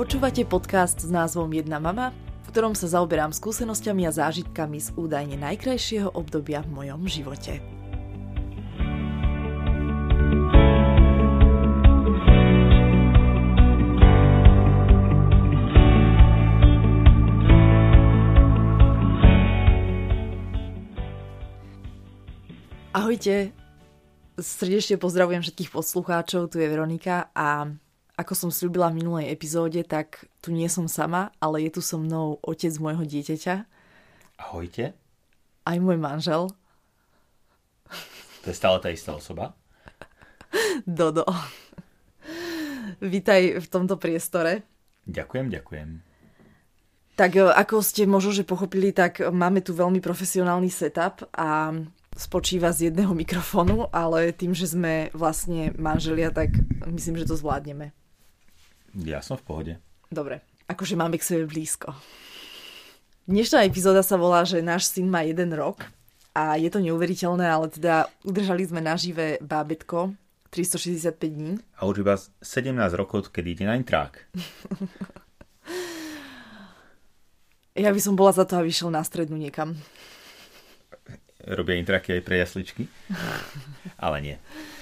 Počúvate podcast s názvom Jedna mama, v ktorom sa zaoberám skúsenosťami a zážitkami z údajne najkrajšieho obdobia v mojom živote. Ahojte, srdečne pozdravujem všetkých poslucháčov, tu je Veronika a ako som sľúbila v minulej epizóde, tak tu nie som sama, ale je tu so mnou otec môjho dieťaťa. Ahojte. Aj môj manžel. To je stále tá istá osoba? Dodo. Vítaj v tomto priestore. Ďakujem. Tak ako ste možno že pochopili, tak máme tu veľmi profesionálny setup a spočíva z jedného mikrofónu, ale tým, že sme vlastne manželia, tak myslím, že to zvládneme. Ja som v pohode. Dobre, akože máme k sebe blízko. Dnešná epizóda sa volá, že náš syn má 1 rok a je to neuveriteľné, ale teda udržali sme nažive bábätko 365 dní. A už iba 17 rokov, keď ide na intrák. Ja by som bola za to, aby išiel na strednú niekam. Robia intráky aj pre jasličky? Ale nie.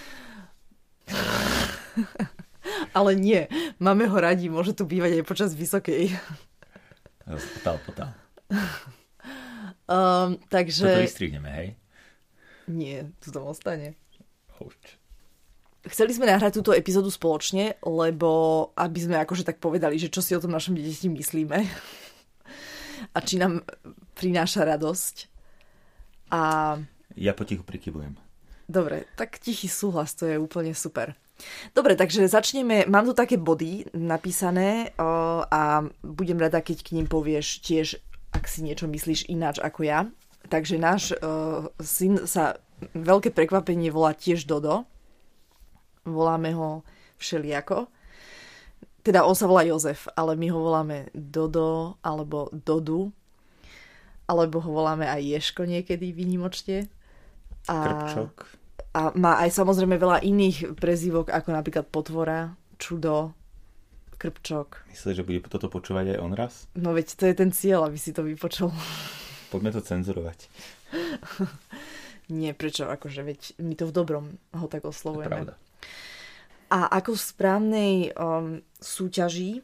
Ale nie. Máme ho radi, môže tu bývať aj počas vysokej. Potál. Takže... Toto vystrihneme, hej? Nie, tu tam ostane. Už. Chceli sme nahrať túto epizódu spoločne, lebo aby sme akože tak povedali, že čo si o tom našom dieťati myslíme a či nám prináša radosť. A... Ja potichu prikyvujem. Dobre, tak tichý súhlas, to je úplne super. Dobre, takže začneme. Mám tu také body napísané a budem rada, keď k ním povieš tiež, ak si niečo myslíš ináč ako ja. Takže náš syn sa, veľké prekvapenie, volá tiež Dodo. Voláme ho všelijako. Teda on sa volá Jozef, ale my ho voláme Dodo alebo Dodu. Alebo ho voláme aj Ješko niekedy výnimočne. Krpčok. A má aj samozrejme veľa iných prezývok, ako napríklad Potvora, Čudo, Krpčok. Myslíš, že bude toto počúvať aj on raz? No veď to je ten cieľ, aby si to vypočul. Poďme to cenzurovať. Nie, prečo? Akože veď my to v dobrom ho tak oslovujeme. To je pravda. A ako v správnej súťaži,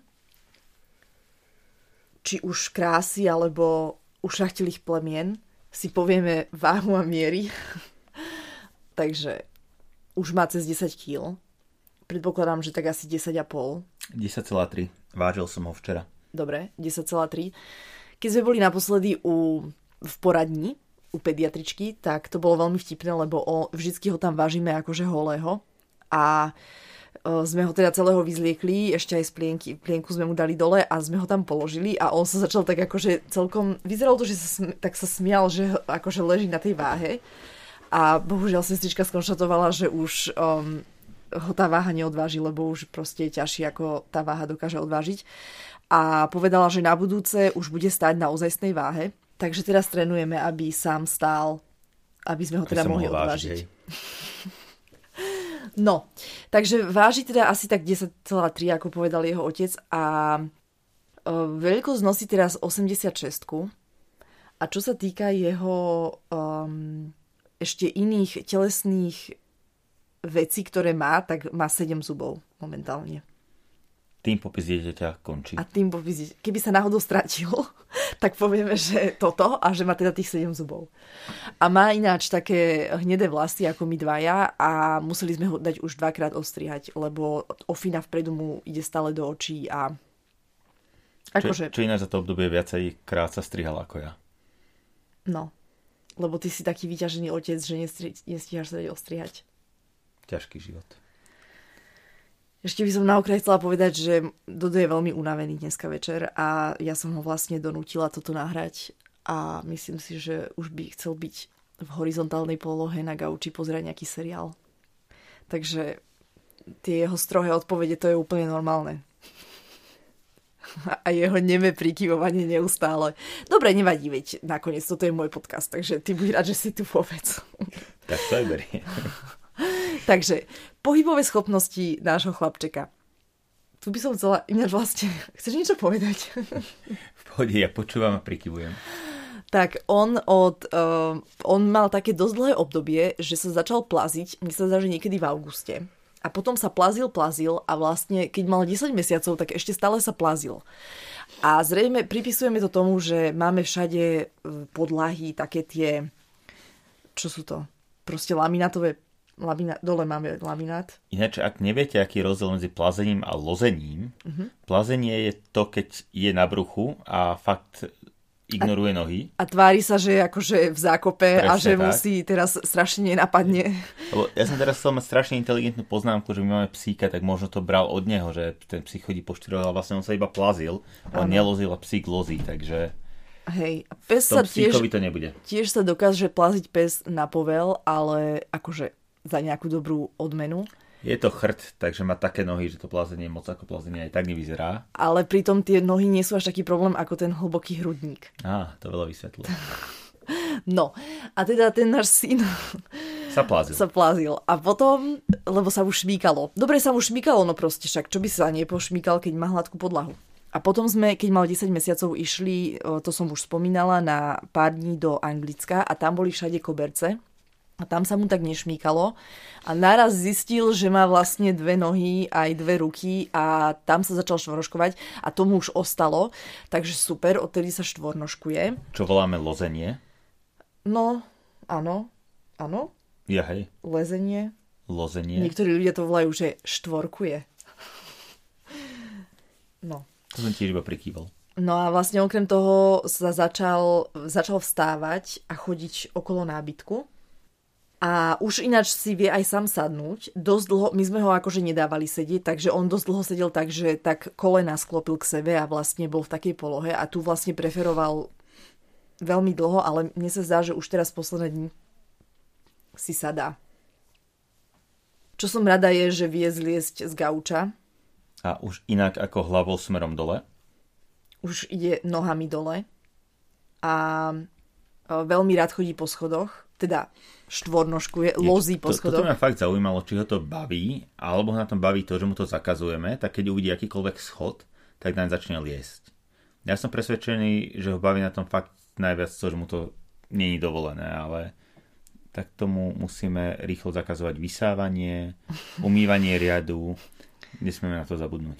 či už krásy, alebo ušľachtilých plemien, si povieme váhu a miery. Takže už má cez 10 kg. Predpokladám, že tak asi 10,5. 10,3. Vážil som ho včera. Dobre, 10,3. Keď sme boli naposledy v poradni u pediatričky, tak to bolo veľmi vtipné, lebo vždycky ho tam vážime akože holého. A sme ho teda celého vyzliekli, ešte aj z plienku sme mu dali dole a sme ho tam položili a on sa začal tak akože celkom, vyzeralo to, že sa smial, že akože leží na tej váhe a bohužiaľ sestrička skonštatovala, že už ho tá váha neodváži, lebo už proste je ťažší, ako tá váha dokáže odvážiť a povedala, že na budúce už bude stáť na ozajstnej váhe, takže teraz trénujeme, aby sám stál, aby sme ho teda mohli odvážiť. No, takže váži teda asi tak 10,3, ako povedal jeho otec a veľkosť nosí teraz 86. A čo sa týka jeho ešte iných telesných vecí, ktoré má, tak má 7 zubov momentálne. Tým popis dieťaťa končí. A tým popis, keby sa náhodou stratil, tak povieme, že toto a že má teda tých 7 zubov. A má ináč také hnedé vlasy ako my dvaja a museli sme ho dať už 2-krát ostrihať, lebo ofina vpredu mu ide stále do očí a... Čo ináč za to obdobie viacej krát sa strihal ako ja. No, lebo ty si taký vyťažený otec, že nestíhaš sa dať ostrihať. Ťažký život. Ešte by som na okraj chcela povedať, že Dodo je veľmi unavený dneska večer a ja som ho vlastne donútila toto nahrať a myslím si, že už by chcel byť v horizontálnej polohe na gauči pozerať nejaký seriál. Takže tie jeho strohé odpovede, to je úplne normálne. A jeho neme prikyvovanie neustále. Dobre, nevadí, veď nakoniec toto je môj podcast, takže ty buď rád, že si tu vôbec. Tak to aj berie. Takže pohybové schopnosti nášho chlapčeka. Tu by som chcela ináč vlastne... Chceš niečo povedať? V pohode, ja počúvam a prikyvujem. Tak on mal také dosť dlhé obdobie, že sa začal plaziť, mne sa zdá, že niekedy v auguste. A potom sa plazil a vlastne, keď mal 10 mesiacov, tak ešte stále sa plazil. A zrejme pripisujeme to tomu, že máme všade podlahy, také tie, čo sú to? Proste laminátové, dole máme laminát. Ináč, ak neviete, aký je rozdiel medzi plazením a lozením, plazenie je to, keď je na bruchu a fakt ignoruje nohy. A tvári sa, že je akože v zákope. Presne, a že tak. musí teraz strašne nenapadne. Lebo ja som teraz chcel mať strašne inteligentnú poznámku, že my máme psíka, tak možno to bral od neho, že ten psík chodí po štyroch, ale vlastne on sa iba plazil. On nelozil a psík lozí, takže hej, pes sa psíkovi to nebude. Tiež sa dokáže plaziť pes na povel, ale akože za nejakú dobrú odmenu. Je to chrt, takže má také nohy, že to plazenie moc ako plazenie aj tak nevyzerá. Ale pritom tie nohy nie sú až taký problém ako ten hlboký hrudník. To veľa vysvetľuje. No, a teda ten náš syn sa plazil. A potom, lebo sa mu šmýkalo. Dobre sa mu šmýkalo, no proste však, čo by sa nepošmýkal, keď má hladkú podlahu. A potom sme, keď mal 10 mesiacov, išli, to som už spomínala, na pár dní do Anglicka a tam boli všade koberce. A tam sa mu tak nešmýkalo. A naraz zistil, že má vlastne 2 nohy aj 2 ruky a tam sa začal štvornoškovať a tomu už ostalo. Takže super, odtedy sa štvornoškuje. Čo voláme lozenie? No, áno. Ja, hej. Lezenie. Niektorí ľudia to volajú, že štvorkuje. No. To som tiež iba prikýval. No a vlastne okrem toho sa začal vstávať a chodiť okolo nábytku. A už ináč si vie aj sám sadnúť. Dosť dlho, my sme ho akože nedávali sedieť, takže on dosť dlho sedel tak, že tak kolena sklopil k sebe a vlastne bol v takej polohe a tu vlastne preferoval veľmi dlho, ale mne sa zdá, že už teraz posledné dni si sadá. Čo som rada je, že vie zliesť z gauča. A už inak ako hlavou smerom dole? Už ide nohami dole. A veľmi rád chodí po schodoch. Teda štvornoškuje, lozí po schodoch. Toto ma fakt zaujímalo, či ho to baví, alebo na tom baví to, že mu to zakazujeme, tak keď uvidí akýkoľvek schod, tak naň začne liesť. Ja som presvedčený, že ho baví na tom fakt najviac to, že mu to nie je dovolené, ale tak tomu musíme rýchlo zakazovať vysávanie, umývanie riadu. Nesmieme na to zabudnúť.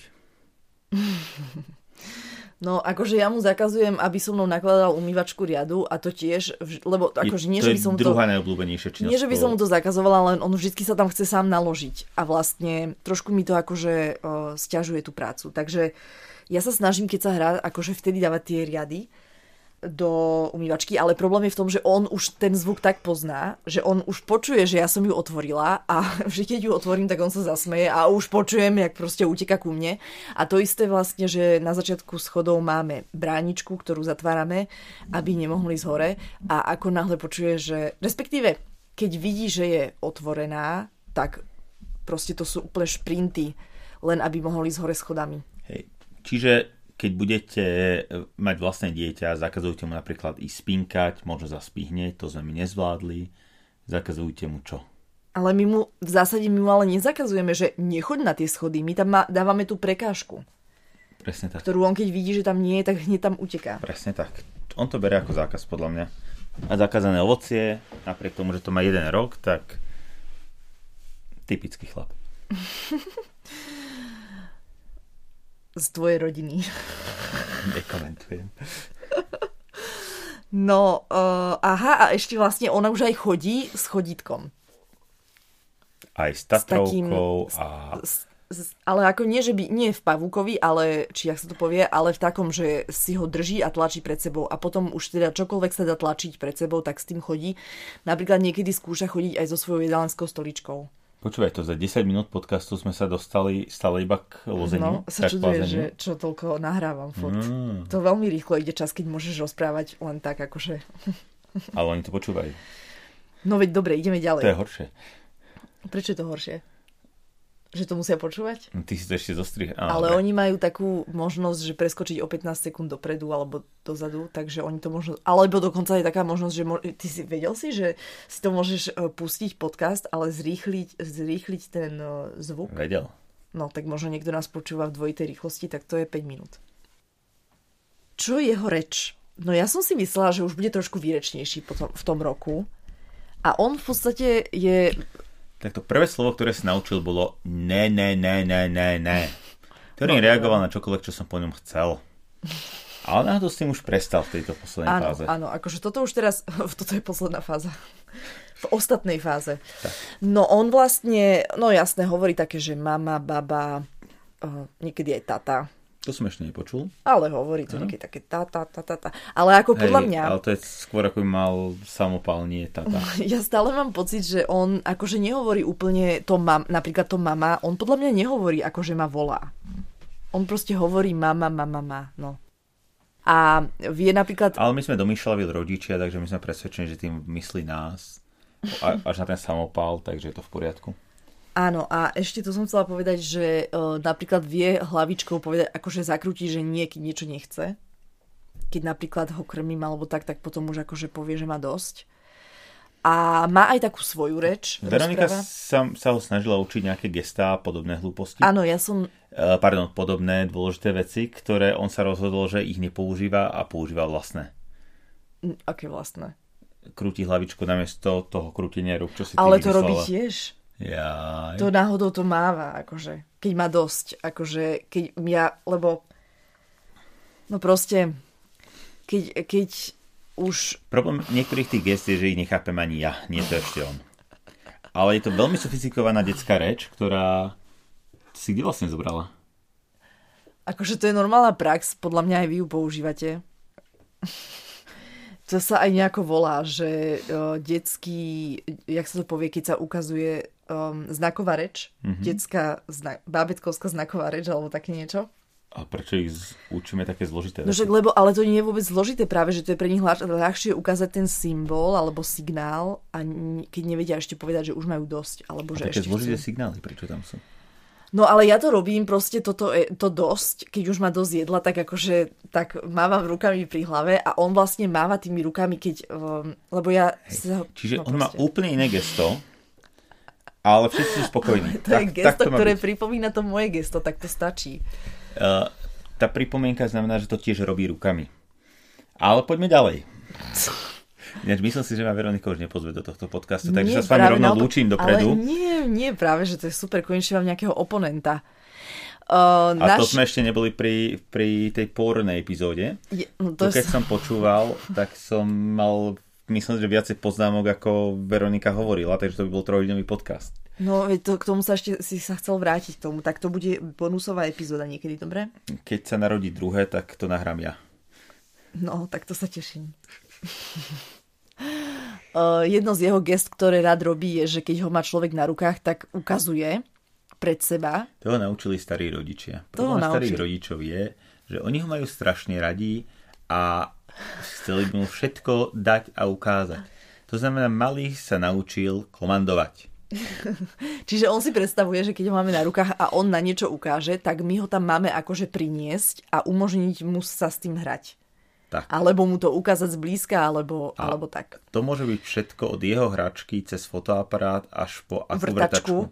No, akože ja mu zakazujem, aby so mnou nakladal umývačku riadu a to tiež, lebo akože nie, že by som to je druhá najobľúbenejšia činnosť. Nie, že by som mu to zakazovala, len on vždycky sa tam chce sám naložiť a vlastne trošku mi to akože sťažuje tú prácu. Takže ja sa snažím, keď sa hrá, akože vtedy dávať tie riady do umývačky, ale problém je v tom, že on už ten zvuk tak pozná, že on už počuje, že ja som ju otvorila a že keď ju otvorím, tak on sa zasmeje a už počujem, jak proste uteka ku mne. A to isté vlastne, že na začiatku schodov máme bráničku, ktorú zatvárame, aby nemohli ísť hore a ako náhle počuje, že respektíve, keď vidí, že je otvorená, tak proste to sú úplne šprinty, len aby mohli ísť hore schodami. Hej. Čiže keď budete mať vlastné dieťa, zakazujte mu napríklad ísť spinkať, možno zaspí hneď, to sme my nezvládli. Zakazujte mu čo? Ale v zásade my mu ale nezakazujeme, že nechoď na tie schody. My tam dávame tú prekážku. Presne tak. Ktorú on keď vidí, že tam nie je, tak hneď tam uteká. Presne tak. On to berie ako zákaz, podľa mňa. A zakázané ovocie, napriek tomu, že to má 1 rok, tak typický chlap. Z tvojej rodiny. Nekomentujem. No, a ešte vlastne ona už aj chodí s chodítkom. Aj s Tatrovkou ale ako nie, že by, nie v pavúkovi, ale, či jak sa to povie, ale v takom, že si ho drží a tlačí pred sebou a potom už teda čokoľvek sa dá tlačiť pred sebou, tak s tým chodí. Napríklad niekedy skúša chodiť aj so svojou jedálenskou stoličkou. Počúvaj, to za 10 minút podcastu sme sa dostali stále iba k lozeniu. No, sa čuduje, že čo toľko nahrávam furt. To veľmi rýchlo ide čas, keď môžeš rozprávať len tak, akože... Ale oni to počúvajú. No veď dobre, ideme ďalej. To je horšie. Prečo je to horšie? Že to musia počúvať? No, ty si to ešte zostrihal. Ale oni majú takú možnosť, že preskočiť o 15 sekúnd dopredu alebo dozadu, takže oni to možno... Alebo dokonca je taká možnosť, že ty si vedel si, že si to môžeš pustiť podcast, ale zrýchliť ten zvuk? Vedel. No, tak možno niekto nás počúva v dvojitej rýchlosti, tak to je 5 minút. Čo je jeho reč? No ja som si myslela, že už bude trošku výrečnejší v tom roku. A on v podstate je... Tak to prvé slovo, ktoré sa naučil, bolo ne. Ktorý reagoval na čokoľvek, čo som po ňom chcel. Ale náhodou s tým už prestal v tejto poslednej fáze. Áno, akože toto už teraz... Toto je posledná fáza. V ostatnej fáze. Tak. No on vlastne, no jasné, hovorí také, že mama, baba, niekedy aj tata. To som ešte nepočul. Ale hovorí to niekedy také tata. Ale ako podľa mňa... Ale to je skôr ako by mal samopal, nie tata. Ja stále mám pocit, že on akože nehovorí úplne to napríklad to mama, on podľa mňa nehovorí akože ma volá. On proste hovorí mama, no. A vie napríklad... Ale my sme domýšľali rodičia, takže my sme presvedčení, že tým myslí nás. Až na ten samopal, takže je to v poriadku. Áno, a ešte to som chcela povedať, že napríklad vie hlavičkou povedať, akože zakrúti, že nie, keď niečo nechce. Keď napríklad ho krmím alebo tak potom už akože povie, že má dosť. A má aj takú svoju reč. Veronika sa ho snažila učiť nejaké gestá a podobné hlúposti. Áno, ja som... podobné dôležité veci, ktoré on sa rozhodol, že ich nepoužíva a používa vlastné. Aké vlastné? Krúti hlavičku namiesto toho krútenia rúk, čo si ty ale vymyslela. To robí tiež. Jaj. To náhodou to máva, akože. Keď má dosť. Akože, keď ja, lebo no proste keď už... Problém niektorých tých gest je, že ich nechápem ani ja. Nie to ešte on. Ale je to veľmi sofistikovaná detská reč, ktorá si kde vlastne zobrala? Akože to je normálna prax, podľa mňa aj vy ju používate. To sa aj nejako volá, že detský, jak sa to povie, keď sa ukazuje znaková reč, detská, bábätkovská znaková reč, alebo také niečo. A prečo ich učíme také zložité? No však, lebo, ale to nie je vôbec zložité, práve, že to je pre nich ľahšie ukázať ten symbol, alebo signál, a keď nevedia ešte povedať, že už majú dosť, alebo že ešte také zložité signály, prečo tam sú? No ale ja to robím proste to dosť, keď už má dosť jedla, tak akože tak mávam rukami pri hlave a on vlastne máva tými rukami, keď, lebo ja... Čiže on má úplne iné gesto, ale všetci sú spokojní. To je gesto, ktoré pripomína to moje gesto, tak to stačí. Tá pripomienka znamená, že to tiež robí rukami. Ale poďme ďalej. Ináč myslím si, že ma Veronika už nepozve do tohto podcastu, takže sa s vami rovno lúčim dopredu. Ale nie, práve, že to je super, konečne mám nejakého oponenta. To sme ešte neboli pri tej pôrnej epizóde. Keď som počúval, tak som mal, myslím, že viacej poznámok, ako Veronika hovorila, takže to by bol 3-hodinový podcast. No, k tomu sa ešte si sa chcel vrátiť k tomu, tak to bude bonusová epizóda niekedy, dobre? Keď sa narodí druhé, tak to nahrám ja. No, tak to sa teším. Jedno z jeho gest, ktoré rád robí, je, že keď ho má človek na rukách, tak ukazuje pred seba. To ho naučili starí rodičia. Problém starých rodičov je, že oni ho majú strašne radi a chceli by mu všetko dať a ukázať. To znamená, malý sa naučil komandovať. Čiže on si predstavuje, že keď ho máme na rukách a on na niečo ukáže, tak my ho tam máme akože priniesť a umožniť mu sa s tým hrať. Tak. Alebo mu to ukázať zblízka, alebo tak. To môže byť všetko od jeho hračky cez fotoaparát až po vrtačku.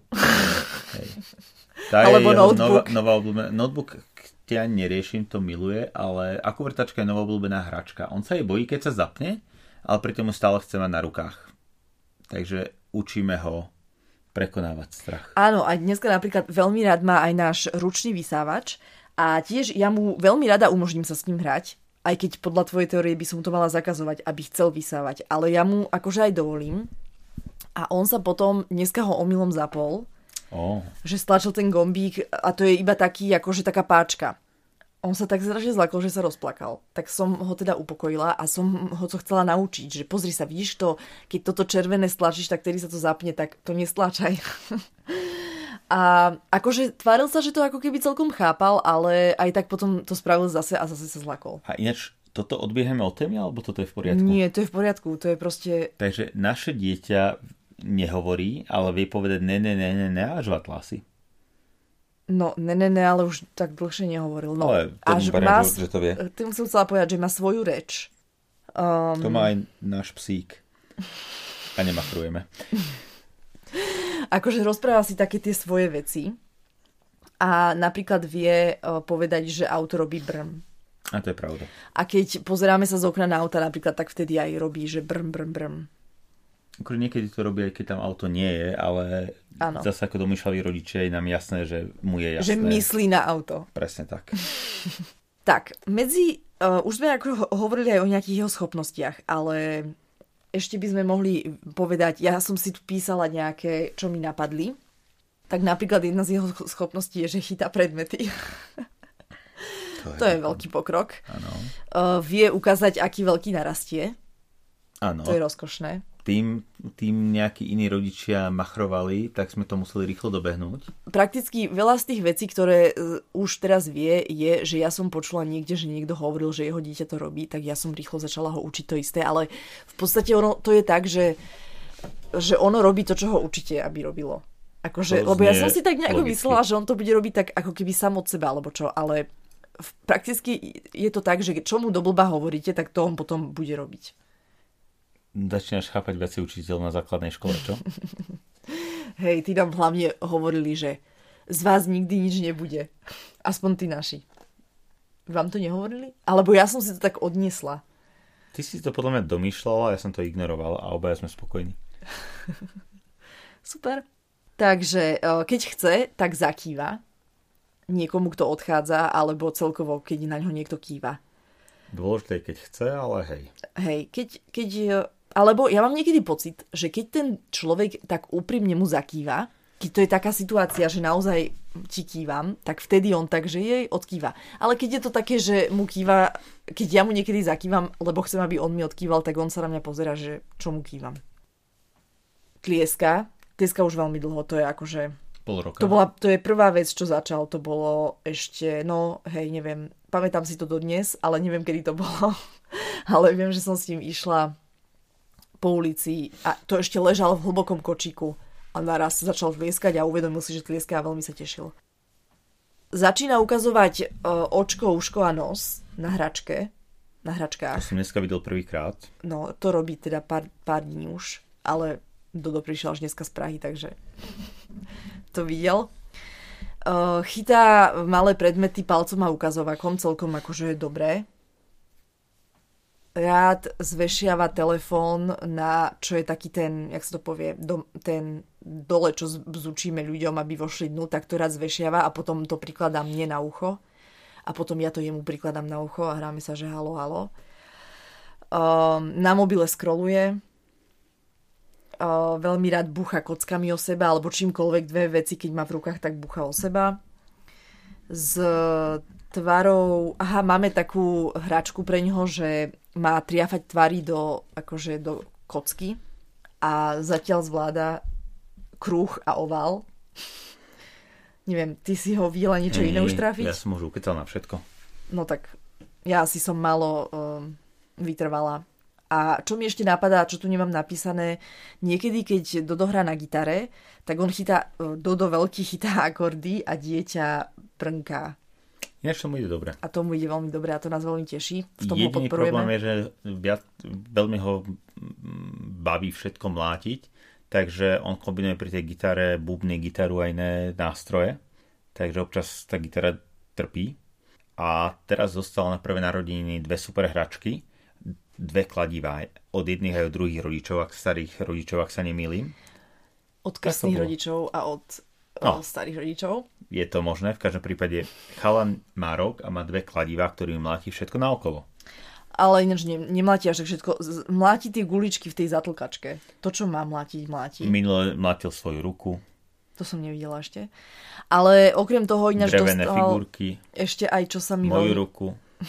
Alebo notebook. Nová obľúbená. Notebook ja neriešim, to miluje, ale ako vrtačka je nová obľúbená hračka. On sa jej bojí, keď sa zapne, ale pritom ju stále chce mať na rukách. Takže učíme ho prekonávať strach. Áno, a dneska napríklad veľmi rád má aj náš ručný vysávač a tiež ja mu veľmi rada umožním sa s ním hrať. Aj keď podľa tvojej teórie by som mu to mala zakazovať, aby chcel vysávať. Ale ja mu akože aj dovolím. A on sa potom, dneska ho omylom zapol, že stlačil ten gombík a to je iba taký, akože taká páčka. On sa tak strašne zlakol, že sa rozplakal. Tak som ho teda upokojila a som ho to chcela naučiť, že pozri sa, vidíš to, keď toto červené stlačíš, tak tedy sa to zapne, tak to nestlačaj. A akože tváril sa, že to ako keby celkom chápal, ale aj tak potom to spravil zase a zase sa zlakol. A ináč, toto odbiehame od témy, alebo toto je v poriadku? Nie, to je v poriadku, to je proste... Takže naše dieťa nehovorí, ale vie povedať ne, a žvatlá si. No, ne, ale už tak dlhšie nehovoril. No, ale to vypadá, že to vie. Tým som chcela povedať, že má svoju reč. To má aj náš psík. A nemachrujeme. Akože rozpráva si také tie svoje veci. a napríklad vie povedať, že auto robí brm. A to je pravda. A keď pozeráme sa z okna na auta napríklad, tak vtedy aj robí, že brm, brm, brm. Niekedy to robí, aj keď tam auto nie je, ale zase ako domýšľali rodičia, je nám jasné, že mu je jasné. Že myslí na auto. Presne tak. Tak, už sme ako hovorili aj o nejakých jeho schopnostiach, ale ešte by sme mohli povedať, ja som si tu písala nejaké, čo mi napadli. Tak napríklad jedna z jeho schopností je, že chytá predmety. To je veľký pokrok. Áno. Vie ukázať, aký veľký narastie. Áno. To je rozkošné. Tým nejakí iní rodičia machrovali, tak sme to museli rýchlo dobehnúť. Prakticky veľa z tých vecí, ktoré už teraz vie, je, že ja som počula niekde, že niekto hovoril, že jeho dieťa to robí, tak ja som rýchlo začala ho učiť to isté, ale v podstate ono to je tak, že ono robí to, čo ho učíte, aby robilo. Akože, lebo ja som si tak nejako myslela, že on to bude robiť tak ako keby sám od seba, alebo čo, ale prakticky je to tak, že čo mu do blba hovoríte, tak to on potom bude robiť. Začínaš chápať veci učiteľ na základnej škole, čo? Hej, tí nám hlavne hovorili, že z vás nikdy nič nebude. Aspoň tí naši. Vám to nehovorili? Alebo ja som si to tak odniesla. Ty si to podľa mňa domýšľala, ja som to ignoroval a obaja sme spokojní. Super. Takže keď chce, tak zakýva niekomu, kto odchádza, alebo celkovo, keď na ňo niekto kýva. Dôležité, keď chce, ale hej. Hej, keď alebo ja mám niekedy pocit, že keď ten človek tak úprimne mu zakýva, keď to je taká situácia, že naozaj ti kývam, tak vtedy on tak, že jej odkýva. Ale keď je to také, že mu kýva, keď ja mu niekedy zakývam, lebo chcem, aby on mi odkýval, tak on sa na mňa pozerá, že čo mu kývam. Tlieska už veľmi dlho, to je akože... Pol roka. To je prvá vec, čo začal, to bolo ešte, neviem, pamätám si to dodnes, ale neviem, kedy to bolo. Ale viem, že som s ním išla po ulici a to ešte ležal v hlbokom kočíku a naraz začal tlieskať a uvedomil si, že tlieska a veľmi sa tešil. Začína ukazovať očko, uško a nos na hračkách. To som dneska videl prvýkrát. No, to robí teda pár dní už, ale Dodo prišiel až dneska z Prahy, takže to videl. Chytá malé predmety palcom a ukazovakom, celkom akože je dobré. Rád zvešiava telefón na, čo je taký ten, jak sa to povie, ten dole, čo bzučíme ľuďom, aby vošli dnu, tak to rád zvešiava a potom to prikladám mne na ucho. A potom ja to jemu prikladám na ucho a hráme sa, že halo, halo. Na mobile scrolluje. Veľmi rád búcha kockami o seba, alebo čímkoľvek dve veci, keď má v rukách, tak búcha o seba. S tvarou... máme takú hračku pre ňoho, že má triafať tvary do kocky a zatiaľ zvláda kruh a oval. Neviem, ty si ho videla niečo iné už trafiť? Ja som už ukecal na všetko. No tak, ja asi som málo vytrvala. A čo mi ešte napadá, čo tu nemám napísané, niekedy, keď Dodo hrá na gitare, tak on Dodo veľký chytá akordy a dieťa prnká. Ináč tomu ide dobre. A tomu ide veľmi dobre a to nás veľmi teší. V tom jediný ho podporujeme. Problém je, že veľmi ho baví všetko mlátiť, takže on kombinuje pri tej gitare bubny, gitaru a iné nástroje, takže občas tá gitara trpí. A teraz dostal na prvé narodeniny 2 super hračky, 2 kladivá od jedných aj od druhých rodičov, starých rodičov, ak sa nemýlim. Od krstných rodičov a od starých rodičov. Je to možné, v každom prípade chalan má rok a má 2 kladivá, ktorými mláti všetko naokolo. Ale ináč nemláti až všetko. Mláti tie guličky v tej zatlkačke. To, čo má mlátiť, mláti. Minule mlátil svoju ruku. To som nevidela ešte. Ale okrem toho ináč drevené dostal figurky. Ešte aj čo sa mi... Moju ruku.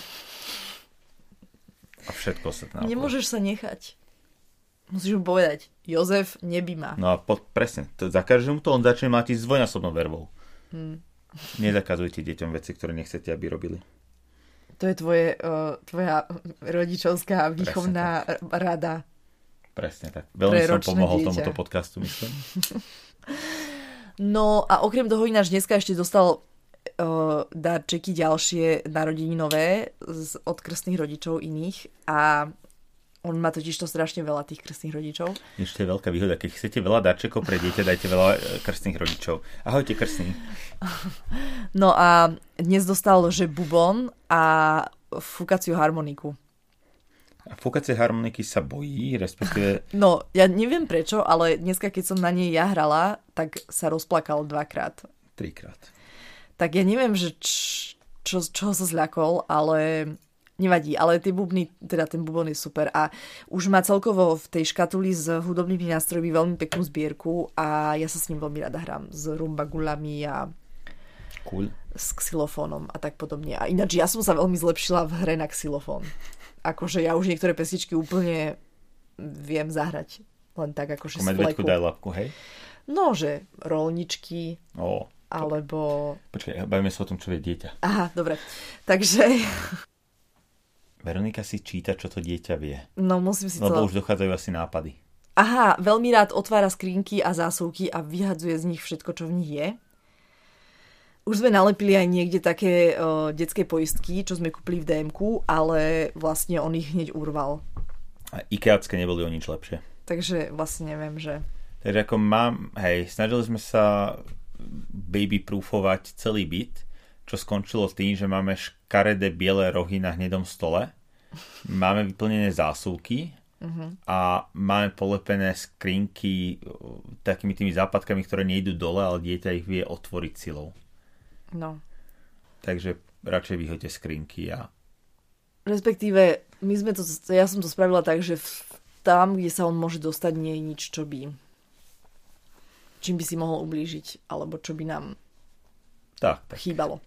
A všetko sa naokolo. Nemôžeš sa nechať. Musíš mu povedať, Jozef, neby ma. No a presne, zakažeš mu to, on začne mlátiť s dvojnásobnou vervou. Nezakazujte deťom veci, ktoré nechcete, aby robili. To je tvoja rodičovská výchovná rada. Presne tak. Veľmi som pomohol dieťa tomuto podcastu, myslím. No a okrem toho ináč dneska ešte dostal darčeky ďalšie narodeninové od krstných rodičov iných a On má totiž to strašne veľa tých krstných rodičov. Ešte je veľká výhoda. Keď chcete veľa darčekov pre dieťa, dajte veľa krstných rodičov. Ahojte, krstní. No a dnes dostal, že bubon a fúkaciu harmoniku. A fúkacie harmoniky sa bojí, respektíve... No, ja neviem prečo, ale dneska, keď som na nej ja hrala, tak sa rozplakal 2-krát. 3-krát. Tak ja neviem, že čoho sa zľakol, ale nevadí. Ale tie bubny, teda ten bubon je super. A už má celkovo v tej škatuli s hudobnými nástrojmi veľmi peknú zbierku a ja sa s ním veľmi rada hrám. S rumbagulami a cool. S xylofónom a tak podobne. A ináč ja som sa veľmi zlepšila v hre na xylofón. Akože ja už niektoré pesničky úplne viem zahrať. Len tak akože z fleku. Medvedku daj labku, hej? No, že rolničky, alebo... Počkaj, bavíme sa o tom, čo vie dieťa. Aha, dobre. Takže... Veronika si číta, čo to dieťa vie. No, musím si Lebo už dochádzajú asi nápady. Aha, veľmi rád otvára skrinky a zásuvky a vyhadzuje z nich všetko, čo v nich je. Už sme nalepili aj niekde také detské poistky, čo sme kúpili v DM-ku, ale vlastne on ich hneď urval. A ikeacké neboli o nič lepšie. Takže vlastne neviem, že... Takže ako snažili sme sa baby-proofovať celý byt, čo skončilo tým, že máme škaredé biele rohy na hnedom stole, máme vyplnené zásuvky a máme polepené skrinky takými tými západkami, ktoré nejdú dole, ale dieťa ich vie otvoriť silou. No. Takže radšej vyhoďte skrinky a... Respektíve, ja som to spravila tak, že tam, kde sa on môže dostať, nie je nič, čo by... čím by si mohol ublížiť, alebo čo by nám chýbalo.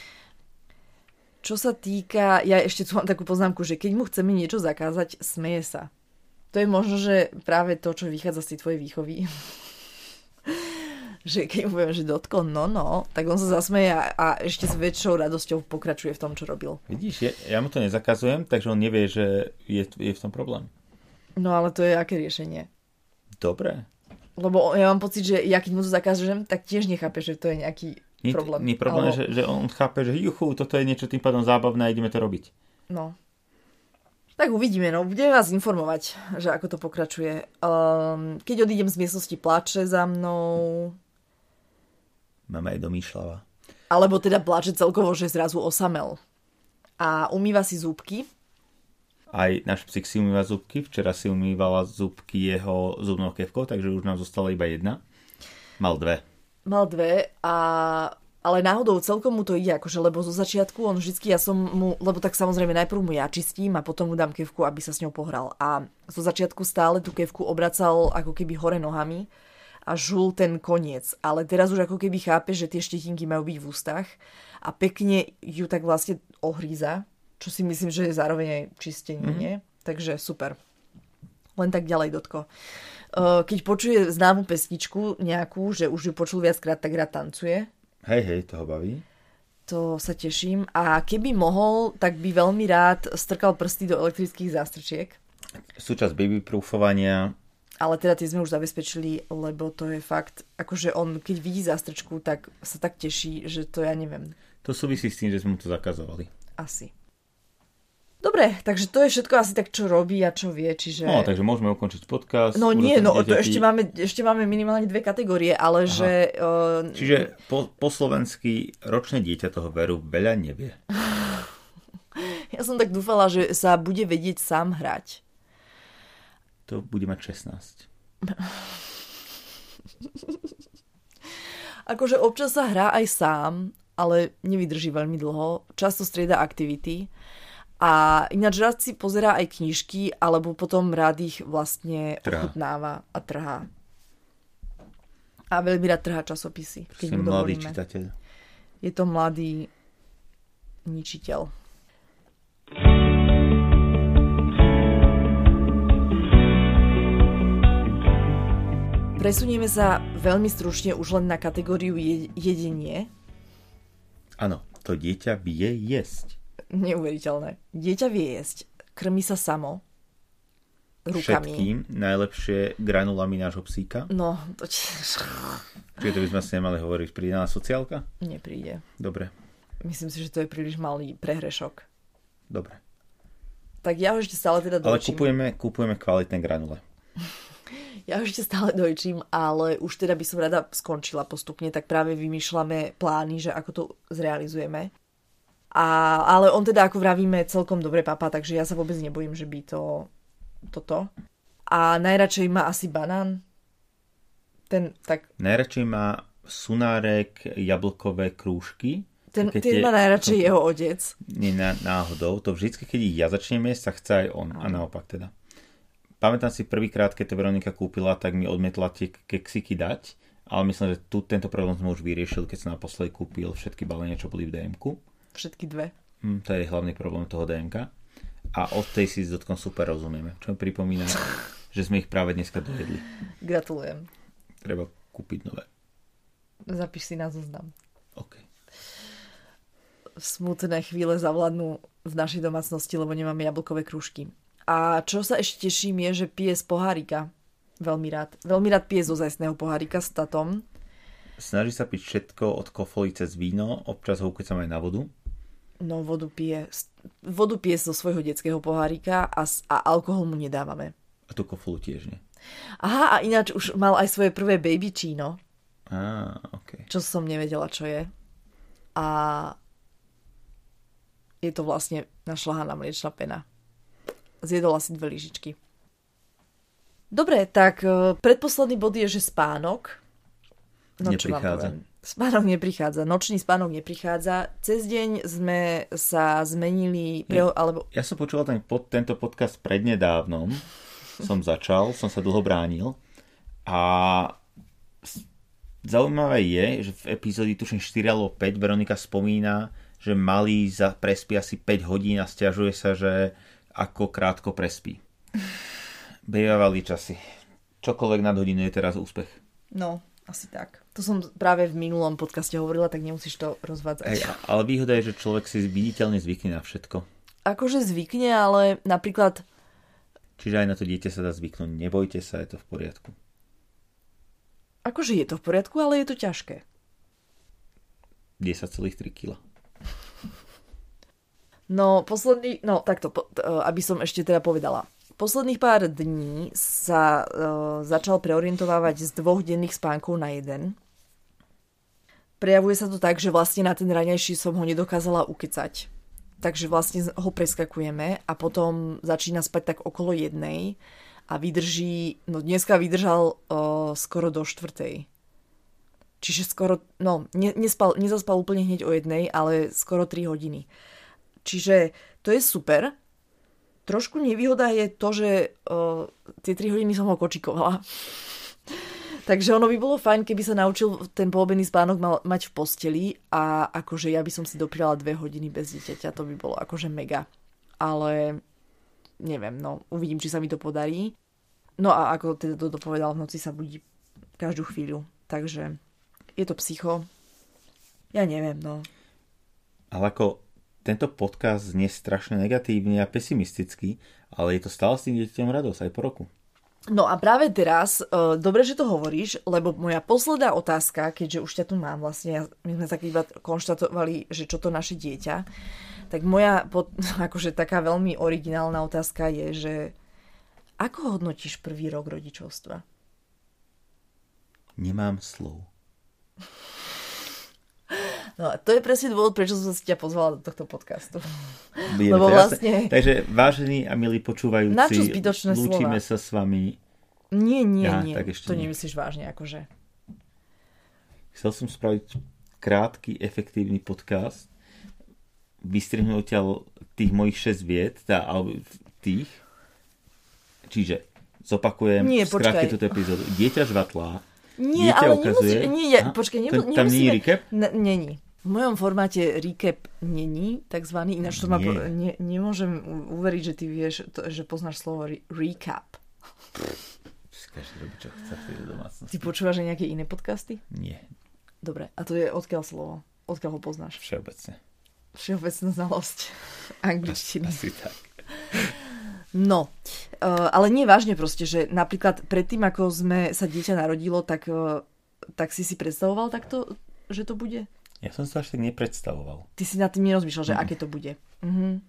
Čo sa týka... Ja ešte tu mám takú poznámku, že keď mu chceme niečo zakázať, smeje sa. To je možno, že práve to, čo vychádza z tej tvojej výchovy. Že keď mu poviem, že dotko, no, tak on sa zasmeje a ešte s väčšou radosťou pokračuje v tom, čo robil. Vidíš, ja mu to nezakazujem, takže on nevie, že je v tom problém. No ale to je aké riešenie? Dobre. Lebo ja mám pocit, že ja keď mu to zakážem, tak tiež nechápe, že to je nejaký problém. Nie problém, že on chápe, že toto je niečo tým pádom zábavné a ideme to robiť. No. Tak uvidíme, budeme vás informovať, že ako to pokračuje. Keď odídem z miestnosti, pláče za mnou. Mama je domýšľava. Alebo teda pláče celkovo, že zrazu osamel. A umýva si zúbky. Aj náš psík si umýva zúbky. Včera si umývala zúbky jeho zubnou kevkou, takže už nám zostala iba jedna. Mal dve, ale náhodou celkom mu to ide, akože, lebo zo začiatku on vždycky, lebo tak samozrejme najprv mu ja čistím a potom mu dám kevku, aby sa s ňou pohral. A zo začiatku stále tú kevku obracal ako keby hore nohami a žul ten koniec. Ale teraz už ako keby chápe, že tie štetinky majú byť v ústach a pekne ju tak vlastne ohríza, čo si myslím, že je zároveň aj čistenie, nie? Takže super. Len tak ďalej, Dotko. Keď počuje známu pesničku nejakú, že už ju počul viackrát, tak rád tancuje. Hej, toho baví. To sa teším. A keby mohol, tak by veľmi rád strkal prsty do elektrických zástrčiek. Súčasť babyproofovania. Ale teda tie sme už zabezpečili, lebo to je fakt, akože on keď vidí zástrčku, tak sa tak teší, že to ja neviem. To súvisí s tým, že sme mu to zakazovali. Asi. Dobre, takže to je všetko asi tak, čo robí a čo vie, čiže... No, takže môžeme ukončiť podcast. No nie, to ešte máme minimálne 2 kategórie, ale že... Čiže po slovensky ročné dieťa toho Veru veľa nevie. Ja som tak dúfala, že sa bude vedieť sám hrať. To bude mať 16. Akože občas sa hrá aj sám, ale nevydrží veľmi dlho. Často strieda aktivity. A ináč rád si pozerá aj knižky, alebo potom rád ich vlastne ochutnáva a trhá. A veľmi rád trhá časopisy. Keď mu dovolíme. Mladý čitateľ. Je to mladý ničiteľ. Presunieme sa veľmi stručne už len na kategóriu jedenie. Áno, to dieťa vie jesť. Neuveriteľné. Dieťa vie jesť. Krmí sa samo. Rukami. Všetkým. Najlepšie granulami nášho psíka. No, to tiež. Čiže to by sme si nemali hovoriť. Príde na sociálka? Nepríde. Dobre. Myslím si, že to je príliš malý prehrešok. Dobre. Tak ja ho ešte stále teda dojčím. Ale kupujeme kvalitné granule. Ja ho ešte stále dojčím, ale už teda by som rada skončila postupne, tak práve vymýšľame plány, že ako to zrealizujeme. Ale on teda, ako vravíme, celkom dobre papá, takže ja sa vôbec nebojím, že by toto. A najradšej má asi banán. Najradšej má sunárek, jablkové krúžky. Ten má najradšej jeho otec. Nie náhodou. To vždycky, keď ja začnem jesť, sa chce aj on. A naopak teda. Pamätám si prvýkrát, keď to Veronika kúpila, tak mi odmietla tie keksiky dať, ale myslím, že tento problém sme už vyriešil, keď som naposledy kúpil všetky balenia, čo boli v DM-ku. Všetky dve. To je hlavný problém toho DM-ka. A od tej si s Dotkom super rozumieme. Čo mi pripomína, že sme ich práve dneska dojedli. Gratulujem. Treba kúpiť nové. Zapíš si na zoznam. OK. Smutné chvíle zavládnu v našej domácnosti, lebo nemáme jablkové krúžky. A čo sa ešte teším je, že pije z pohárika. Veľmi rád. Veľmi rád pije zo zajstného pohárika s tatom. Snaží sa piť všetko od kofoly cez víno, občas ho ukecam aj na vodu. No, vodu pije zo svojho detského pohárika a alkohol mu nedávame. A tú kofolu tiež nie. Aha, a ináč už mal aj svoje prvé baby číno. Okay. Čo som nevedela, čo je. A je to vlastne našľahaná mliečna pena. Zjedol asi 2 lyžičky. Dobre, tak predposledný bod je, že spánok. No, neprichádza. Spánok neprichádza. Nočný spánok neprichádza. Cez deň sme sa zmenili... Ja som počúval tento podcast prednedávnom. Som sa dlho bránil. A zaujímavé je, že v epizóde tuším 4 alebo 5 Veronika spomína, že malý prespí asi 5 hodín a sťažuje sa, že ako krátko prespí. Bejavali časy. Čokoľvek nad hodinu je teraz úspech. No, asi tak. To som práve v minulom podcaste hovorila, tak nemusíš to rozvádzať. Ale výhoda je, že človek si viditeľne zvykne na všetko. Akože zvykne, ale napríklad... Čiže aj na to dieťa sa dá zvyknúť. Nebojte sa, je to v poriadku. Akože je to v poriadku, ale je to ťažké. 10,3 kg. No, takto, aby som ešte teda povedala. Posledných pár dní sa začal preorientovávať z 2 denných spánkov na 1. Prejavuje sa to tak, že vlastne na ten raňajší som ho nedokázala ukecať. Takže vlastne ho preskakujeme a potom začína spať tak okolo 1 a vydrží, dneska vydržal skoro do 4. Čiže skoro, nezaspal úplne hneď o 1, ale skoro 3 hodiny. Čiže to je super. Trošku nevýhoda je to, že tie 3 hodiny som ho kočikovala. Takže ono by bolo fajn, keby sa naučil ten poobený spánok mať v posteli a akože ja by som si dopriala 2 hodiny bez dieťaťa. To by bolo akože mega. Ale neviem, uvidím, či sa mi to podarí. No a ako teda to dopovedal, v noci sa budí každú chvíľu. Takže je to psycho. Ja neviem, Ale ako tento podcast znie strašne negatívne a pesimisticky, ale je to stále s tým dieťaťom radosť aj po roku. No a práve teraz, dobre, že to hovoríš, lebo moja posledná otázka, keďže už ťa tu mám vlastne, my sme sa iba konštatovali, že čo to naše dieťa, tak moja akože taká veľmi originálna otázka je, že ako hodnotíš prvý rok rodičovstva? Nemám slov. No a to je presne dôvod, prečo som si ťa pozvala do tohto podcastu. Lebo vlastne... Takže vážení a milí počúvajúci, na čo zbytočné lúčime slova? sa s vami. Nie. To nemyslíš vážne, akože. Chcel som spraviť krátky, efektívny podcast. Vystrihnúť tých mojich 6 vied, alebo tých. Čiže zopakujem skrátke túto epizódu. Dieťa žvatlá. Nie, ale ukazuje... Počkaj, nemusíme... Tam nie je recap? Není. V mojom formáte recap není, takzvaný, ináč to nemôžem uveriť, že ty vieš, že poznáš slovo recap. Každý robí, čo chce v tejto domácnosti. Ty počúvaš aj nejaké iné podcasty? Nie. Dobre, a to je odkiaľ slovo? Odkiaľ ho poznáš? Všeobecne. Všeobecná znalosť angličtiny. Asi tak. No, ale nie vážne proste, že napríklad predtým, ako sa dieťa narodilo, tak si predstavoval takto, že to bude? Ja som sa až tak nepredstavoval. Ty si nad tým nerozmýšľal, že aké to bude. Mhm.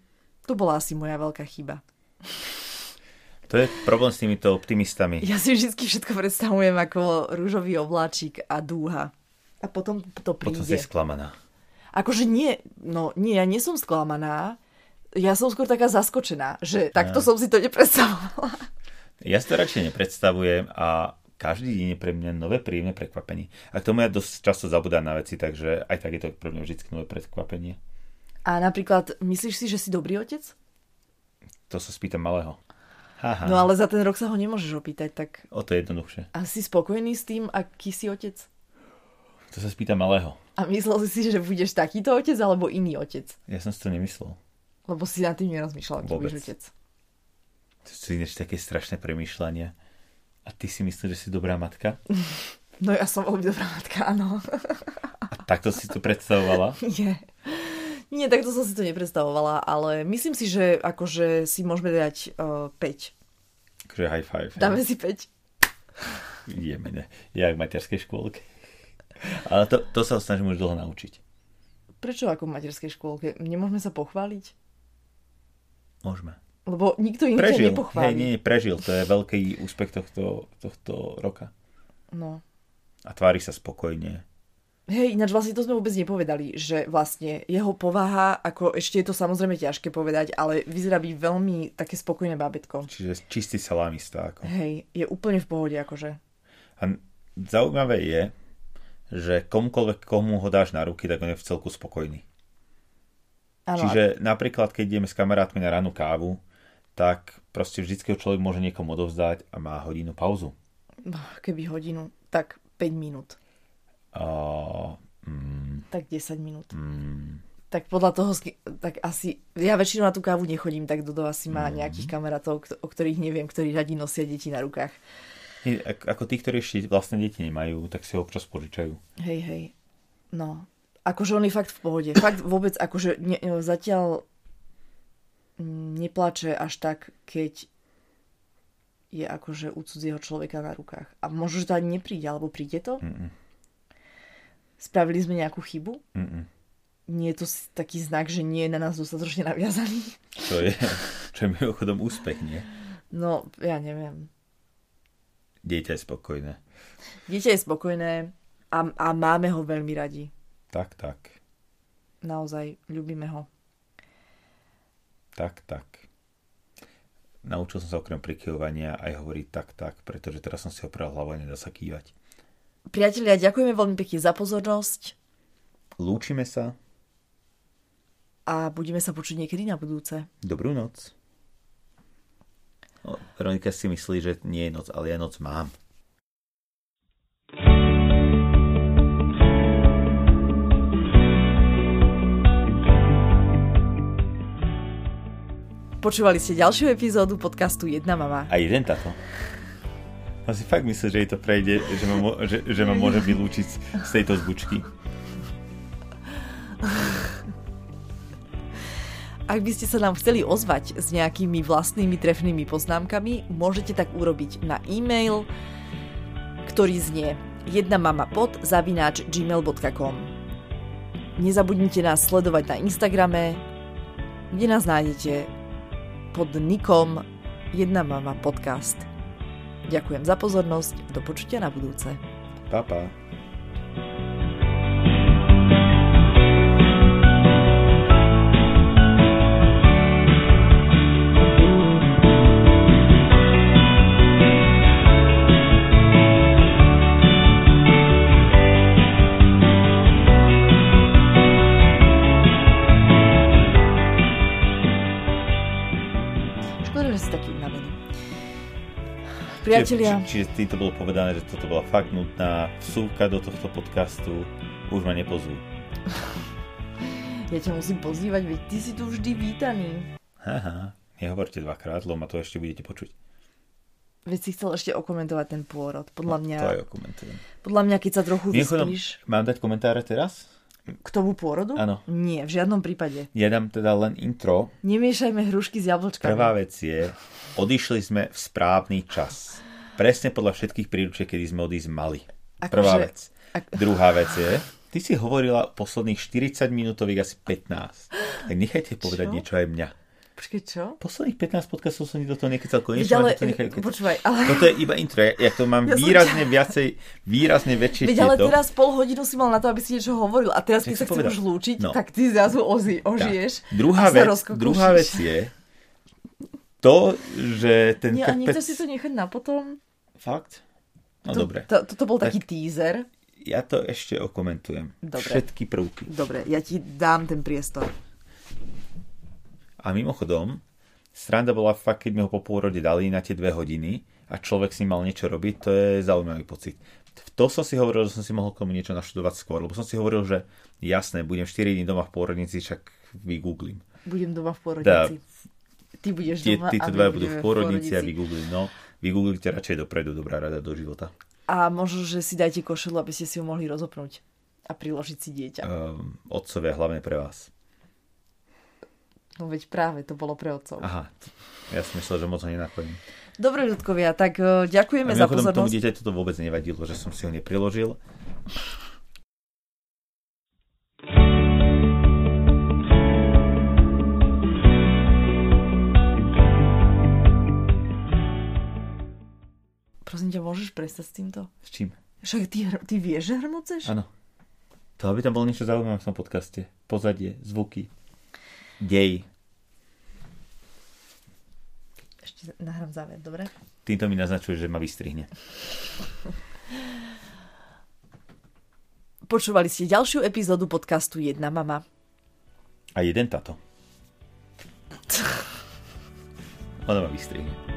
To bola asi moja veľká chyba. To je problém s týmito optimistami. Ja si vždy všetko predstavujem ako rúžový obláčik a dúha. A potom to príde. Potom si sklamaná. Akože nie, ja nie som sklamaná. Ja som skôr taká zaskočená, že takto som si to nepredstavovala. Ja si to radšej nepredstavujem a každý deň je pre mňa nové príjemné prekvapenie. A k tomu ja dosť často zabudám na veci, takže aj tak je to pre mňa vždy nové prekvapenie. A napríklad, myslíš si, že si dobrý otec? To sa spýtam malého. Haha. No ale za ten rok sa ho nemôžeš opýtať, tak... O to je jednoduchšie. A si spokojný s tým, aký si otec? To sa spýtam malého. A myslel si, že budeš takýto otec, alebo iný otec? Ja som si to nemyslel. Lebo si nad tým nerozmýšľal, aký budeš otec. To sú inéč také strašné premýšľania. A ty si myslíš, že si dobrá matka? No ja som veľmi dobrá matka, áno. A takto si to predstavovala? Nie, takto som si to nepredstavovala, ale myslím si, že akože si môžeme dať 5. Akože high five. Dáme si 5. Ideme, ne. Ja v materskej škôlke. Ale to sa snažím už dlho naučiť. Prečo ako v materskej škôlke? Nemôžeme sa pochváliť? Môžeme. Lebo nikto iný ťa nepochváli. Hej, nie, prežil. To je veľký úspech tohto roka. No. A tvári sa spokojne. Hej, ináč vlastne to sme vôbec nepovedali, že vlastne jeho povaha, ako ešte je to samozrejme ťažké povedať, ale vyzerá byť veľmi také spokojné bábätko. Čiže čistý salamista. Ako. Hej, je úplne v pohode akože. A zaujímavé je, že komukoľvek, komu ho dáš na ruky, tak on je v celku spokojný. Ano, čiže napríklad, keď ideme s kamarátmi na rannú kávu, tak proste vždycky človek môže niekomu odovzdať a má hodinu pauzu. Keby hodinu, tak 5 minút. Tak 10 minút. Tak podľa toho, tak asi, ja väčšinou na tú kávu nechodím, tak Dodo asi má nejakých kamarátov, o ktorých neviem, ktorí radi nosia deti na rukách. Ako tí, ktorí ešte vlastne deti nemajú, tak si ho občas požičajú. Hej. No. Akože on je fakt v pohode. Fakt vôbec, akože zatiaľ neplače až tak, keď je akože u cudzieho človeka na rukách. A možno, že to ani nepríde, alebo príde to? Spravili sme nejakú chybu? Nie je to taký znak, že nie je na nás dostatočne naviazaný? Čo je mimochodom úspech, nie? No, ja neviem. Dieťa je spokojné. Dieťa je spokojné a máme ho veľmi radi. Tak. Naozaj, ľúbime ho. Tak. Naučil som sa okrem prikyvovania aj hovoriť tak, pretože teraz som si opral hlavu a nedá sa kývať. Priatelia, ďakujeme veľmi pekne za pozornosť. Lúčime sa. A budeme sa počuť niekedy na budúce. Dobrú noc. Veronika si myslí, že nie je noc, ale ja noc mám. Počúvali ste ďalšiu epizódu podcastu Jedna mama. A jeden táto. A si fakt myslíš, že jej to prejde, že ma môže vylúčiť z tejto zvučky? Ak by ste sa nám chceli ozvať s nejakými vlastnými trefnými poznámkami, môžete tak urobiť na e-mail, ktorý znie jednamamapod@gmail.com. Nezabudnite nás sledovať na Instagrame, kde nás nájdete pod nikom Jedna mama podcast. Ďakujem za pozornosť, do počutia na budúce. Pa. Priatelia. Čiže týmto bolo povedané, že toto bola fakt nutná vsúka do tohto podcastu. Už ma nepozvú. Ja ťa musím pozývať, veď ty si tu vždy vítaný. Haha, nehovorte dvakrát, lebo ma to ešte budete počuť. Veď si chcel ešte okomentovať ten pôrod. Podľa mňa... To aj okomentujem. Podľa mňa, keď sa trochu vyspíš... Mám dať komentáre teraz? K tomu pôrodu? Áno. Nie, v žiadnom prípade. Ja dám teda len intro. Nemiešajme hrušky s jablčkami. Prvá vec je, odišli sme v správny čas. Presne podľa všetkých príručiek, kedy sme odísť mali. Prvá vec. Druhá vec je, ty si hovorila posledných 40 minútových asi 15. Tak nechajte povedať niečo aj mňa. Počkej, čo? Posledných 15 podcastov som do toho nekecal konečne. Ale, počúvaj, ale... Toto je iba intro, ja to mám výrazne väčšie tieto. Ale teraz pol hodinu si mal na to, aby si niečo hovoril a teraz, keď sa chceš už lúčiť, tak ty zrazu ožiješ. Druhá vec je to, že ten krpec... A nechceš si to nechať na potom? Fakt? No dobre. Toto bol taký teaser. Ja to ešte okomentujem. Dobre. Všetky prvky. Dobre, ja ti dám ten priestor. A mimochodom, sranda bola fakt, keď mi ho po pôrode dali na tie 2 hodiny a človek s ním mal niečo robiť, to je zaujímavý pocit. To som si hovoril, že som si mohol komu niečo naštudovať skôr, lebo som si hovoril, že jasné, budem 4 dní doma v pôrodnici, však vygooglím. Budem doma v pôrodnici. Ty budeš doma títo dvaja budú v pôrodnici a vygooglím. No, vygooglite radšej dopredu, dobrá rada do života. A možno, že si dajte košelu, aby ste si ju mohli rozopnúť a priložiť si dieťa. Otcovia, hlavne pre vás. No veď práve, to bolo pre otcov. Aha, ja som myslel, že moc ho nenakojím. Dobre, ľudkovia, tak ďakujeme za pozornosť. Tomu dieťaťu to vôbec nevadilo, že som si ho nepriložil. Prosím ťa, môžeš prestať s týmto? S čím? Však ty vieš, že hrmoceš? Áno. To aby tam bolo niečo zaujímavé v tom podcaste. Pozadie, zvuky. Dej. Ešte nahrám záver, dobre? Týmto mi naznačuje, že ma vystrihne. Počúvali ste ďalšiu epizódu podcastu Jedna mama. A jeden tato. Ona ma vystrihne.